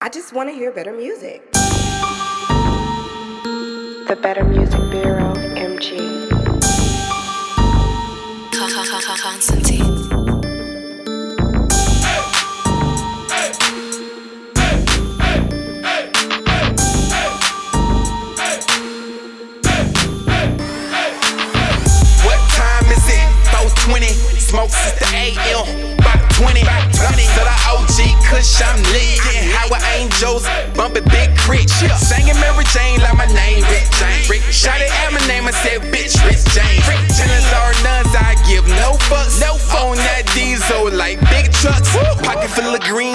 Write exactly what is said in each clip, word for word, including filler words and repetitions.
I just want to hear better music. The Better Music Bureau, M G. Constantine. twenty, smoke since the A M, about twenty, to the O G, kush, I'm lit, getting high with angels, bumping big crit, singing Mary Jane like my name, Rick James, shot it at my name, I said, bitch, Rich James, tenants or nuns, I give no fucks, no on that diesel like big trucks, pocket full of green,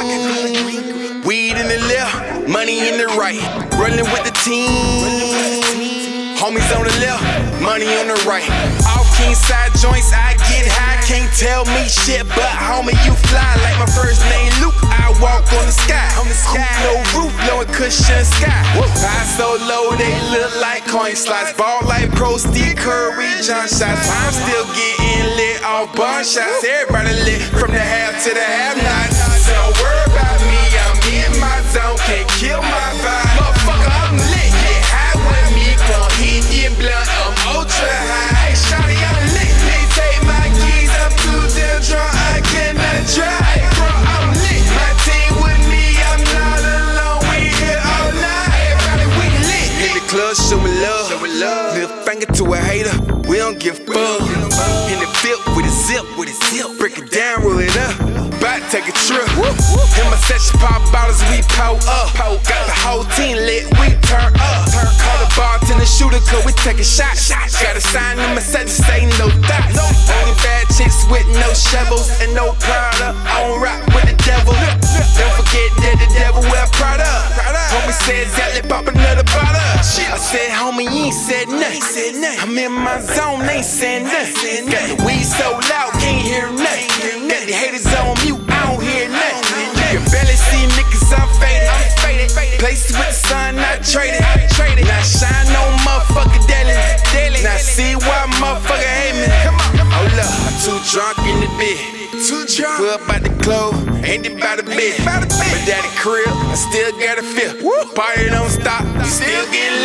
weed in the left, money in the right, rolling with the team. Homies on the left, money on the right. Off king side joints, I get high. Can't tell me shit, but homie, you fly like my first name Luke. I walk on the sky, on the sky. No roof, blowing cushion sky. High so low, they look like coin slots. Ball like Pro Steve Curry, John shots. I'm still getting lit off bar shots. Everybody lit from the half to the half. Not so don't worry about me, I'm in my zone. Can't kill my vibe, motherfucker. I'm lit. Get high with me, come hit your blunt. I'm ultra high. Hey, shawty, I'm lit. They take my keys, I'm too damn drunk, I cannot drive. Bro, I'm lit. My team with me, I'm not alone. We here all night. Everybody, we lit. Hit the club, show me love. Show me love. Little finger to a hater, we don't give a fuck. In the field with a zip, with a zip. Break it down, roll it up. About to take a trip. In my session, pop bottles, we pour up. Got the whole team lit, we turn up. Call the bartender, shooter, cause we taking shots. Got a sign in my set to say no thoughts. Only bad chicks with no shovels and no Prada. I don't rock with the devil. Don't forget that the devil wear Prada. Homie said, Zally, pop another bottle. I said, homie, you ain't said nothing. I'm in my zone, they ain't saying nothing. Got the weed so loud, can't hear nothing. Got the haters on mute, I don't hear nothing. You can barely see niggas, I'm faded. I'm faded. Places with the sun, not traded. Now shine no motherfucker daily. Now see why motherfucker hate me. Hold up, I'm too drunk in the bed. Too drunk. Club about to close, ain't it about the bed. My daddy crib, I still got a feel. Party don't stop, still getting